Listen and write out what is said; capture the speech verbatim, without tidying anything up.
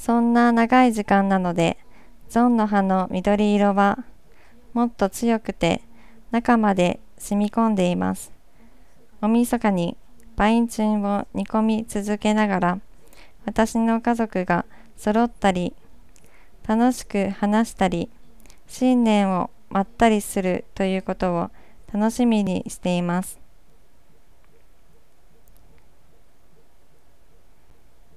そんな長い時間なので、ゾンの葉の緑色はもっと強くて中まで染み込んでいます。大晦日にバインチュンを煮込み続けながら、私の家族が揃ったり、楽しく話したり、新年をまったりするということを楽しみにしています。